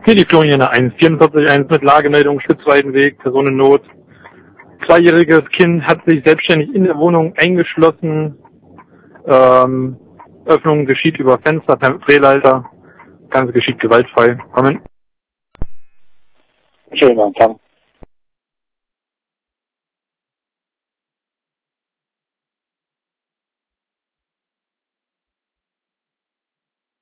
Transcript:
Hier die Floriane 144.1 mit Lagemeldung Spitzweidenweg, Personennot. 2-jähriges Kind hat sich selbstständig in der Wohnung eingeschlossen. Öffnung geschieht über Fenster per Drehleiter. Ganze geschieht gewaltfrei. Kommen. Schönen Empfang.